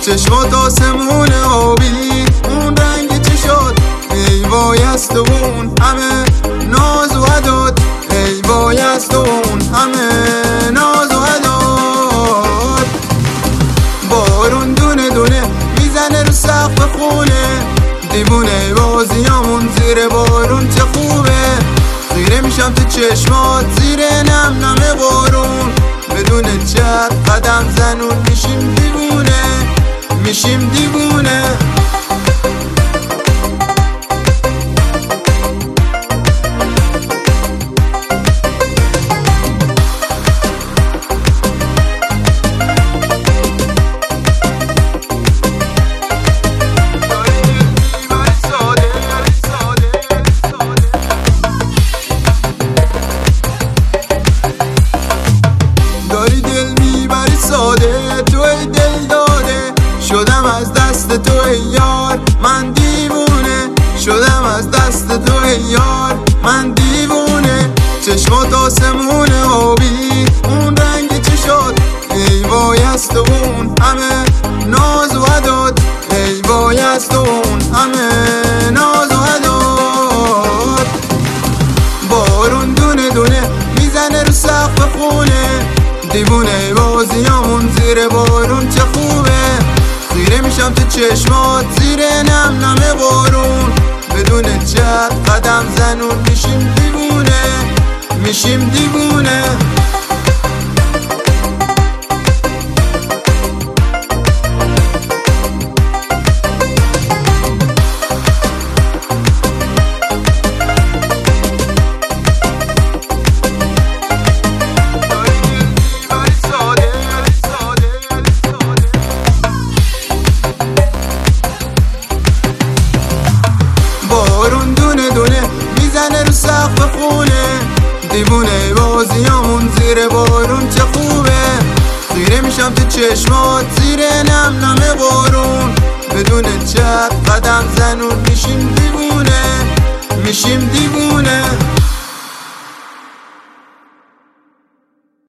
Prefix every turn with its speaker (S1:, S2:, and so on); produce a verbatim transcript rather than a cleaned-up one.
S1: چشمات آسمون آبی، اون رنگ چی شد؟ ای وای از تو اون همه ناز و عداد، ای وای از تو اون همه ناز و عداد. بارون دونه دونه میزنه رو سقف خونه، دیوونه بازیامون زیر بارون چه خوبه. خیره میشم تو چشمات زیر نم نم بارون، بدون چت قدم زنون میشیم دیوونه، میشیم دیوونه. داری دل میبری ساده، توی دل داده، شدم از دست تو ای یار من دیوونه، شدم از دست تو ای یار من دیوونه. چشمات آسمون آبی، اون رنگ چی شد؟ ای وای از تو اون همه ناز و عداد، ای وای از تو اون همه ناز و عداد. بارون دونه دونه میزنه رو سقف خونه، دیوونه بازیامون زیر بارون چه خوبه. خیره میشم تو چشمات زیر نم نم بارون، بدون چت قدم زنون میشیم دیوونه، میشیم دیوونه. بارون دونه دونه میزنه رو سقف خونه، دیوونه بازیامون زیر بارون چه خوبه. خیره میشم تو چشمات زیر نم نم بارون، بدون چت قدم زنون میشیم دیوونه، میشیم دیوونه.